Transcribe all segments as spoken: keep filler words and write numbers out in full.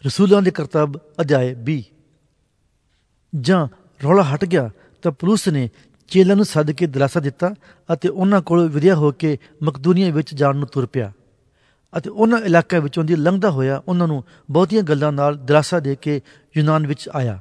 ਰਸੂਲਾਂ ਦੇ ਕਰਤੱਵ ਅਧਿਆਇ ਵੀਹ। ਜਾਂ ਰੌਲਾ ਹਟ ਗਿਆ ਤਾਂ ਪੌਲੁਸ ਨੇ ਚੇਲਿਆਂ ਨੂੰ ਸੱਦ ਕੇ ਦਿਲਾਸਾ ਦਿੱਤਾ ਅਤੇ ਉਹਨਾਂ ਕੋਲ ਵਿਦਿਆ ਹੋ ਕੇ ਮਕਦੂਨੀਆ ਵਿੱਚ ਜਾਣ ਨੂੰ ਤੁਰ ਪਿਆ ਅਤੇ ਉਹਨਾਂ ਇਲਾਕਿਆਂ ਵਿੱਚੋਂ ਦੀ ਲੰਘਦਾ ਹੋਇਆ ਉਹਨਾਂ ਨੂੰ ਬਹੁਤੀਆਂ ਗੱਲਾਂ ਨਾਲ ਦਿਲਾਸਾ ਦੇ ਕੇ ਯੂਨਾਨ ਵਿੱਚ ਆਇਆ।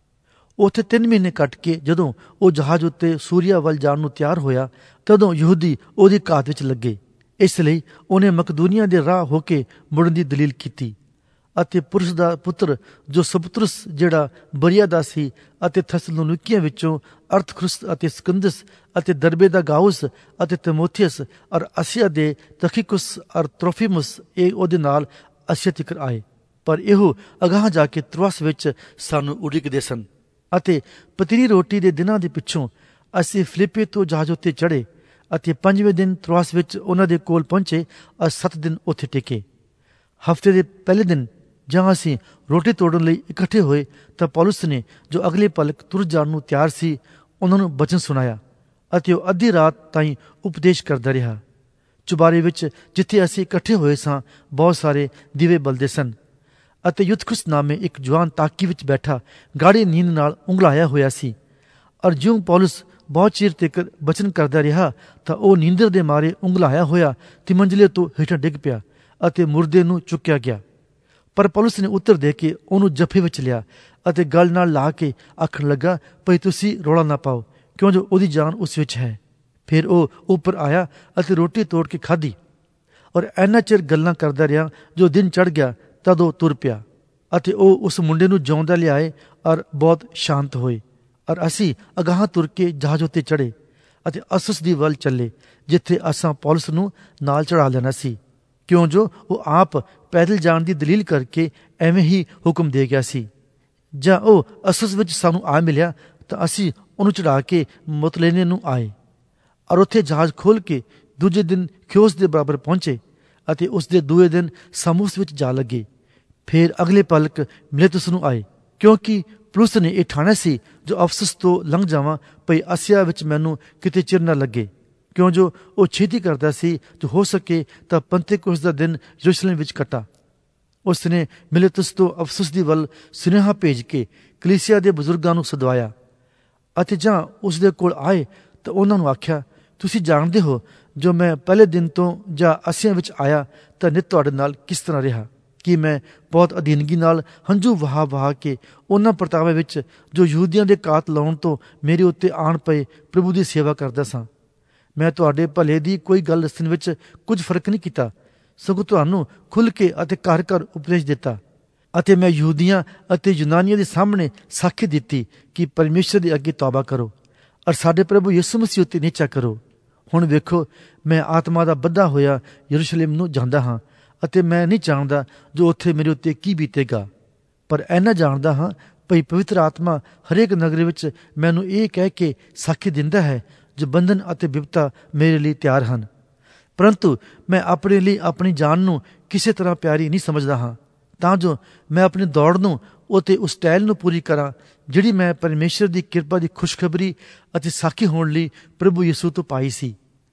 ਉੱਥੇ ਤਿੰਨ ਮਹੀਨੇ ਕੱਟ ਕੇ ਜਦੋਂ ਉਹ ਜਹਾਜ਼ ਉੱਤੇ ਸੂਰੀਆ ਵੱਲ ਜਾਣ ਨੂੰ ਤਿਆਰ ਹੋਇਆ ਤਦੋਂ ਯਹੂਦੀ ਉਹਦੀ ਘਾਤ ਵਿੱਚ ਲੱਗੇ। ਇਸ ਲਈ ਉਹਨੇ ਮਕਦੂਨੀਆ ਦੇ ਰਾਹ ਹੋ ਕੇ ਮੁੜਨ ਦੀ ਦਲੀਲ ਕੀਤੀ ਅਤੇ ਪੁਰਸ਼ ਦਾ ਪੁੱਤਰ ਜੋ ਸਪੁਤਰਸ ਜਿਹੜਾ ਬਰੀਆ ਦਾ ਸੀ ਅਤੇ ਥੈਸਲੁਨੀਕੀਆਂ ਵਿੱਚੋਂ ਅਰਤਖੁਸ ਅਤੇ ਸਕੰਦਸ ਅਤੇ ਦਰਬੇ ਦਾ ਗਾਉਸ ਅਤੇ ਤਿਮੋਥੀਅਸ ਔਰ ਅਸੀਆ ਦੇ ਤਖਿਕੁਸ ਔਰ ਤਰੋਫਿਮਸ ਇਹ ਉਹਦੇ ਨਾਲ ਅਸੀਆ ਤਿਕਰ ਆਏ। ਪਰ ਇਹੋ ਅਗਾਂਹ ਜਾ ਕੇ ਤਰੁਆਸ ਵਿੱਚ ਸਾਨੂੰ ਉਡੀਕਦੇ ਸਨ ਅਤੇ ਪਤੀਲੀ ਰੋਟੀ ਦੇ ਦਿਨਾਂ ਦੇ ਪਿੱਛੋਂ ਅਸੀਂ ਫਿਲਿੱਪੀ ਤੋਂ ਜਹਾਜ਼ ਉੱਤੇ ਚੜ੍ਹੇ ਅਤੇ ਪੰਜਵੇਂ ਦਿਨ ਤਰੁਆਸ ਵਿੱਚ ਉਹਨਾਂ ਦੇ ਕੋਲ ਪਹੁੰਚੇ ਔਰ ਸੱਤ ਦਿਨ ਉੱਥੇ ਟਿਕੇ। ਹਫ਼ਤੇ ਦੇ ਪਹਿਲੇ ਦਿਨ ਜਾਂ ਅਸੀਂ ਰੋਟੀ ਤੋੜਨ ਲਈ ਇਕੱਠੇ ਹੋਏ ਤਾਂ ਪੌਲੁਸ ਨੇ ਜੋ ਅਗਲੇ ਪਲਕ ਤੁਰ ਜਾਣ ਨੂੰ ਤਿਆਰ ਸੀ ਉਹਨਾਂ ਨੂੰ ਬਚਨ ਸੁਣਾਇਆ ਅਤੇ ਉਹ ਅੱਧੀ ਰਾਤ ਤਾਈਂ ਉਪਦੇਸ਼ ਕਰਦਾ ਰਿਹਾ। ਚੁਬਾਰੇ ਵਿੱਚ ਜਿੱਥੇ ਅਸੀਂ ਇਕੱਠੇ ਹੋਏ ਸਾਂ ਬਹੁਤ ਸਾਰੇ ਦੀਵੇ ਬਲਦੇ ਸਨ ਅਤੇ ਯੁਤਖੁਸ ਨਾਮੇ ਇੱਕ ਜਵਾਨ ਤਾਕੀ ਵਿੱਚ ਬੈਠਾ ਗਾੜੀ ਨੀਂਦ ਨਾਲ ਉਂਘਲਾਇਆ ਹੋਇਆ ਸੀ। ਔਰ ਜਿਉਂ ਪੌਲੁਸ ਬਹੁਤ ਚਿਰ ਤੱਕ ਬਚਨ ਕਰਦਾ ਰਿਹਾ ਤਾਂ ਉਹ ਨੀਂਦਰ ਦੇ ਮਾਰੇ ਉਂਘਲਾਇਆ ਹੋਇਆ ਤਿਮੰਜਲੇ ਤੋਂ ਹੇਠਾਂ ਡਿੱਗ ਪਿਆ ਅਤੇ ਮੁਰਦੇ ਨੂੰ ਚੁੱਕਿਆ ਗਿਆ। ਪਰ ਪੌਲੁਸ ਨੇ ਉੱਤਰ ਦੇ ਕੇ ਉਹਨੂੰ ਜੱਫੇ ਵਿੱਚ ਲਿਆ ਅਤੇ ਗਲ ਨਾਲ ਲਾ ਕੇ ਆਖਣ ਲੱਗਾ, ਭਈ ਤੁਸੀਂ ਰੌਲਾ ਨਾ ਪਾਓ, ਕਿਉਂ ਜੋ ਉਹਦੀ ਜਾਨ ਉਸ ਵਿੱਚ ਹੈ। ਫਿਰ ਉਹ ਉੱਪਰ ਆਇਆ ਅਤੇ ਰੋਟੀ ਤੋੜ ਕੇ ਖਾਧੀ ਔਰ ਇੰਨਾ ਚਿਰ ਗੱਲਾਂ ਕਰਦਾ ਰਿਹਾ ਜੋ ਦਿਨ ਚੜ੍ਹ ਗਿਆ ਤਦ ਉਹ ਤੁਰ ਪਿਆ ਅਤੇ ਉਹ ਉਸ ਮੁੰਡੇ ਨੂੰ ਜਿਉਂਦਾ ਲਿਆਏ ਔਰ ਬਹੁਤ ਸ਼ਾਂਤ ਹੋਏ। ਔਰ ਅਸੀਂ ਅਗਾਂਹ ਤੁਰ ਕੇ ਜਹਾਜ਼ ਉੱਤੇ ਚੜ੍ਹੇ ਅਤੇ ਅਸਸ ਦੀ ਵੱਲ ਚੱਲੇ ਜਿੱਥੇ ਅਸਾਂ ਪੌਲੁਸ ਨੂੰ ਨਾਲ ਚੜ੍ਹਾ ਲੈਣਾ ਸੀ, ਕਿਉਂ ਜੋ ਉਹ ਆਪ ਪੈਦਲ ਜਾਣ ਦੀ ਦਲੀਲ ਕਰਕੇ ਐਵੇਂ ਹੀ ਹੁਕਮ ਦੇ ਗਿਆ ਸੀ। ਜਾਂ ਉਹ ਅਸਸ ਵਿੱਚ ਸਾਨੂੰ ਆ ਮਿਲਿਆ ਤਾਂ ਅਸੀਂ ਉਹਨੂੰ ਚੜ੍ਹਾ ਕੇ ਮੁਤਲੇਨੇ ਨੂੰ ਆਏ ਔਰ ਉੱਥੇ ਜਹਾਜ਼ ਖੋਲ੍ਹ ਕੇ ਦੂਜੇ ਦਿਨ ਖਿਓਸ ਦੇ ਬਰਾਬਰ ਪਹੁੰਚੇ ਅਤੇ ਉਸ ਦੇ ਦੂਏ ਦਿਨ ਸਾਮੂਸ ਵਿੱਚ ਜਾ ਲੱਗੇ। ਫਿਰ ਅਗਲੇ ਪਲਕ ਮਿਲੇਤੁਸ ਨੂੰ ਆਏ, ਕਿਉਂਕਿ ਪੌਲੁਸ ਨੇ ਇਹ ਠਾਣਿਆ ਸੀ ਜੋ ਅਫਸਸ ਤੋਂ ਲੰਘ ਜਾਵਾਂ ਭਈ ਆਸੀਆ ਵਿੱਚ ਮੈਨੂੰ ਕਿਤੇ ਚਿਰ ਨਾ ਲੱਗੇ, ਕਿਉਂ ਜੋ ਉਹ ਛੇਤੀ ਕਰਦਾ ਸੀ ਜੋ ਹੋ ਸਕੇ ਤਾਂ ਪੰਤੇਕੁਸਤ ਦਾ ਦਿਨ ਯਰੂਸ਼ਲਮ ਵਿੱਚ ਕੱਟਾ। ਉਸ ਨੇ ਮਿਲੇਤੁਸ ਤੋਂ ਅਫਸਸ ਦੀ ਵੱਲ ਸੁਨੇਹਾ ਭੇਜ ਕੇ ਕਲੀਸਿਆ ਦੇ ਬਜ਼ੁਰਗਾਂ ਨੂੰ ਸਦਵਾਇਆ ਅਤੇ ਜਾਂ ਉਸ ਦੇ ਕੋਲ ਆਏ ਤਾਂ ਉਹਨਾਂ ਨੂੰ ਆਖਿਆ, ਤੁਸੀਂ ਜਾਣਦੇ ਹੋ ਜੋ ਮੈਂ ਪਹਿਲੇ ਦਿਨ ਤੋਂ ਜਾਂ ਆਸੀਆ ਵਿੱਚ ਆਇਆ ਤਾਂ ਨਿਤ ਤੁਹਾਡੇ ਨਾਲ ਕਿਸ ਤਰ੍ਹਾਂ ਰਿਹਾ, ਕਿ ਮੈਂ ਬਹੁਤ ਅਧੀਨਗੀ ਨਾਲ ਹੰਝੂ ਵਹਾ ਵਹਾ ਕੇ ਉਹਨਾਂ ਪ੍ਰਤਾਵਾਂ ਵਿੱਚ ਜੋ ਯਹੂਦੀਆਂ ਦੇ ਕਾਤ ਲਾਉਣ ਤੋਂ ਮੇਰੇ ਉੱਤੇ ਆਣ ਪਏ ਪ੍ਰਭੂ ਦੀ ਸੇਵਾ ਕਰਦਾ ਸਾਂ। ਮੈਂ ਤੁਹਾਡੇ ਭਲੇ ਦੀ ਕੋਈ ਗੱਲ ਦੱਸਣ ਵਿੱਚ ਕੁਝ ਫਰਕ ਨਹੀਂ ਕੀਤਾ, ਸਗੋਂ ਤੁਹਾਨੂੰ ਖੁੱਲ੍ਹ ਕੇ ਅਤੇ ਘਰ ਘਰ ਉਪਦੇਸ਼ ਦਿੱਤਾ ਅਤੇ ਮੈਂ ਯਹੂਦੀਆਂ ਅਤੇ ਯੂਨਾਨੀਆਂ ਦੇ ਸਾਹਮਣੇ ਸਾਖੀ ਦਿੱਤੀ ਕਿ ਪਰਮੇਸ਼ਰ ਦੇ ਅੱਗੇ ਤੌਬਾ ਕਰੋ ਔਰ ਸਾਡੇ ਪ੍ਰਭੂ ਯਿਸੂ ਮਸੀਹ ਉੱਤੇ ਨੀਚਾ ਕਰੋ। ਹੁਣ ਵੇਖੋ, ਮੈਂ ਆਤਮਾ ਦਾ ਬੱਧਾ ਹੋਇਆ ਯਰੂਸ਼ਲਮ ਨੂੰ ਜਾਂਦਾ ਹਾਂ ਅਤੇ ਮੈਂ ਨਹੀਂ ਜਾਣਦਾ ਜੋ ਉੱਥੇ ਮੇਰੇ ਉੱਤੇ ਕੀ ਬੀਤੇਗਾ, ਪਰ ਇੰਨਾ ਜਾਣਦਾ ਹਾਂ ਭਈ ਪਵਿੱਤਰ ਆਤਮਾ ਹਰੇਕ ਨਗਰ ਵਿੱਚ ਮੈਨੂੰ ਇਹ ਕਹਿ ਕੇ ਸਾਖੀ ਦਿੰਦਾ ਹੈ ਜੋ ਬੰਧਨ ਅਤੇ ਬਿਪਤਾ ਮੇਰੇ ਲਈ ਤਿਆਰ ਹਨ। ਪਰੰਤੂ ਮੈਂ ਆਪਣੇ ਲਈ ਆਪਣੀ ਜਾਨ ਨੂੰ ਕਿਸੇ ਤਰ੍ਹਾਂ ਪਿਆਰੀ ਨਹੀਂ ਸਮਝਦਾ ਹਾਂ, ਤਾਂ ਜੋ ਮੈਂ ਆਪਣੀ ਦੌੜ ਨੂੰ ਅਤੇ ਉਸ ਟਹਿਲ ਨੂੰ ਪੂਰੀ ਕਰਾਂ ਜਿਹੜੀ ਮੈਂ ਪਰਮੇਸ਼ਰ ਦੀ ਕਿਰਪਾ ਦੀ ਖੁਸ਼ਖਬਰੀ ਅਤੇ ਸਾਖੀ ਹੋਣ ਲਈ ਪ੍ਰਭੂ ਯਿਸੂ ਤੋਂ ਪਾਈ ਸੀ।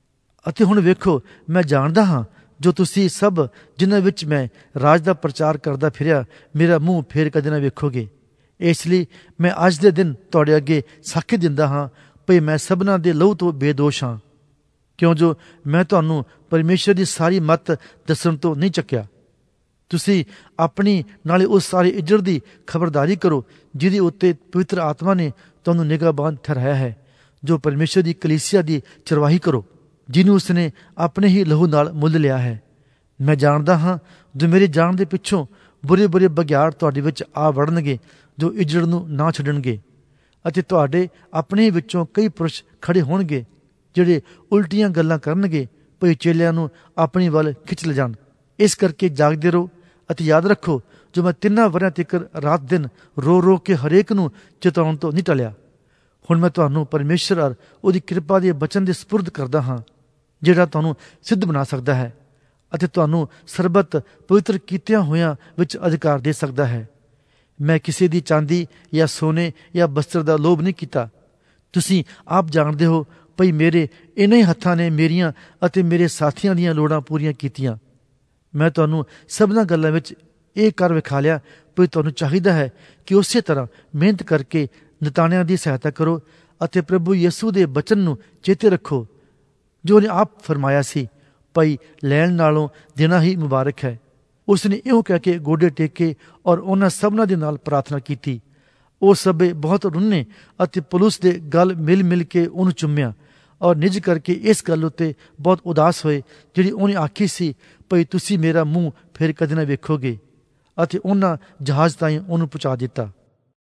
ਅਤੇ ਹੁਣ ਵੇਖੋ, ਮੈਂ ਜਾਣਦਾ ਹਾਂ ਜੋ ਤੁਸੀਂ ਸਭ ਜਿਨ੍ਹਾਂ ਵਿੱਚ ਮੈਂ ਰਾਜ ਦਾ ਪ੍ਰਚਾਰ ਕਰਦਾ ਫਿਰਿਆ ਮੇਰਾ ਮੂੰਹ ਫੇਰ ਕਦੇ ਨਾ ਵੇਖੋਗੇ। ਇਸ ਲਈ ਮੈਂ ਅੱਜ ਦੇ ਦਿਨ ਤੁਹਾਡੇ ਅੱਗੇ ਸਾਖੀ ਦਿੰਦਾ ਹਾਂ ਭਈ ਮੈਂ ਸਭਨਾਂ ਦੇ ਲਹੂ ਤੋਂ ਬੇਦੋਸ਼ ਹਾਂ, ਕਿਉਂ ਜੋ ਮੈਂ ਤੁਹਾਨੂੰ ਪਰਮੇਸ਼ਰ ਦੀ ਸਾਰੀ ਮੱਤ ਦੱਸਣ ਤੋਂ ਨਹੀਂ ਚੱਕਿਆ। ਤੁਸੀਂ ਆਪਣੀ ਨਾਲੇ ਉਸ ਸਾਰੇ ਇੱਜੜ ਦੀ ਖਬਰਦਾਰੀ ਕਰੋ ਜਿਹਦੇ ਉੱਤੇ ਪਵਿੱਤਰ ਆਤਮਾ ਨੇ ਤੁਹਾਨੂੰ ਨਿਗਾਹਬਾਨ ਠਹਿਰਾਇਆ ਹੈ, ਜੋ ਪਰਮੇਸ਼ਰ ਦੀ ਕਲੀਸਿਆ ਦੀ ਚਰਵਾਹੀ ਕਰੋ ਜਿਹਨੂੰ ਉਸਨੇ ਆਪਣੇ ਹੀ ਲਹੂ ਨਾਲ ਮੁੱਲ ਲਿਆ ਹੈ। ਮੈਂ ਜਾਣਦਾ ਹਾਂ ਜੋ ਮੇਰੇ ਜਾਣ ਦੇ ਪਿੱਛੋਂ ਬੁਰੇ ਬੁਰੇ ਬਘਿਆੜ ਤੁਹਾਡੇ ਵਿੱਚ ਆ ਵੜਨਗੇ ਜੋ ਇੱਜੜ ਨੂੰ ਨਾ ਛੱਡਣਗੇ ਅਤੇ ਤੁਹਾਡੇ ਆਪਣੇ ਵਿੱਚੋਂ ਕਈ ਪੁਰਸ਼ ਖੜੇ ਹੋਣਗੇ ਜਿਹੜੇ ਉਲਟੀਆਂ ਗੱਲਾਂ ਕਰਨਗੇ ਭਈ ਚੇਲਿਆਂ ਨੂੰ ਆਪਣੀ ਵੱਲ ਖਿੱਚ ਲਿਜਾਣ। ਇਸ ਕਰਕੇ ਜਾਗਦੇ ਰਹੋ ਅਤੇ ਯਾਦ ਰੱਖੋ ਜੋ ਮੈਂ ਤਿੰਨਾਂ ਵਰ੍ਹਿਆਂ ਤੱਕ ਰਾਤ ਦਿਨ ਰੋ ਰੋ ਕੇ ਹਰੇਕ ਨੂੰ ਚੇਤਾਉਣ ਤੋਂ ਨਹੀਂ ਟਲਿਆ। ਹੁਣ ਮੈਂ ਤੁਹਾਨੂੰ ਪਰਮੇਸ਼ਰ ਔਰ ਉਹਦੀ ਕਿਰਪਾ ਦੇ ਬਚਨ ਦੇ ਸਪੁਰਦ ਕਰਦਾ ਹਾਂ ਜਿਹੜਾ ਤੁਹਾਨੂੰ ਸਿੱਧ ਬਣਾ ਸਕਦਾ ਹੈ ਅਤੇ ਤੁਹਾਨੂੰ ਸਰਬਤ ਪਵਿੱਤਰ ਕੀਤਿਆਂ ਹੋਇਆਂ ਵਿੱਚ ਅਧਿਕਾਰ ਦੇ ਸਕਦਾ ਹੈ। ਮੈਂ ਕਿਸੇ ਦੀ ਚਾਂਦੀ ਜਾਂ ਸੋਨੇ ਜਾਂ ਬਸਤਰ ਦਾ ਲੋਭ ਨਹੀਂ ਕੀਤਾ। ਤੁਸੀਂ ਆਪ ਜਾਣਦੇ ਹੋ ਭਈ ਮੇਰੇ ਇਹਨਾਂ ਹੀ ਹੱਥਾਂ ਨੇ ਮੇਰੀਆਂ ਅਤੇ ਮੇਰੇ ਸਾਥੀਆਂ ਦੀਆਂ ਲੋੜਾਂ ਪੂਰੀਆਂ ਕੀਤੀਆਂ। ਮੈਂ ਤੁਹਾਨੂੰ ਸਭਨਾਂ ਗੱਲਾਂ ਵਿੱਚ ਇਹ ਕਰ ਵਿਖਾ ਲਿਆ ਭਈ ਤੁਹਾਨੂੰ ਚਾਹੀਦਾ ਹੈ ਕਿ ਉਸੇ ਤਰ੍ਹਾਂ ਮਿਹਨਤ ਕਰਕੇ ਨਿਤਾਣਿਆਂ ਦੀ ਸਹਾਇਤਾ ਕਰੋ ਅਤੇ ਪ੍ਰਭੂ ਯਿਸੂ ਦੇ ਬਚਨ ਨੂੰ ਚੇਤੇ ਰੱਖੋ ਜੋ ਉਹਨੇ ਆਪ ਫਰਮਾਇਆ ਸੀ, ਭਈ ਲੈਣ ਨਾਲੋਂ ਦੇਣਾ ਹੀ ਮੁਬਾਰਕ ਹੈ। ਉਸ ਨੇ ਇਉਂ ਕਹਿ ਕੇ ਗੋਡੇ ਟੇਕੇ ਔਰ ਉਹਨਾਂ ਸਭਨਾਂ ਦੇ ਨਾਲ ਪ੍ਰਾਰਥਨਾ ਕੀਤੀ। ਉਹ ਸਭੇ ਬਹੁਤ ਰੁੰਨੇ ਅਤੇ ਪੌਲੁਸ ਦੇ ਗਲ ਮਿਲ ਮਿਲ ਕੇ ਉਹਨੂੰ ਚੁੰਮਿਆ ਔਰ ਨਿੱਜ ਕਰਕੇ ਇਸ ਗੱਲ ਉੱਤੇ ਬਹੁਤ ਉਦਾਸ ਹੋਏ ਜਿਹੜੀ ਉਹਨੇ ਆਖੀ ਸੀ, ਭਈ ਤੁਸੀਂ ਮੇਰਾ ਮੂੰਹ ਫਿਰ ਕਦੇ ਨਾ ਵੇਖੋਗੇ। ਅਤੇ ਉਹਨਾਂ ਜਹਾਜ਼ ਤਾਈਂ ਉਹਨੂੰ ਪਹੁੰਚਾ ਦਿੱਤਾ।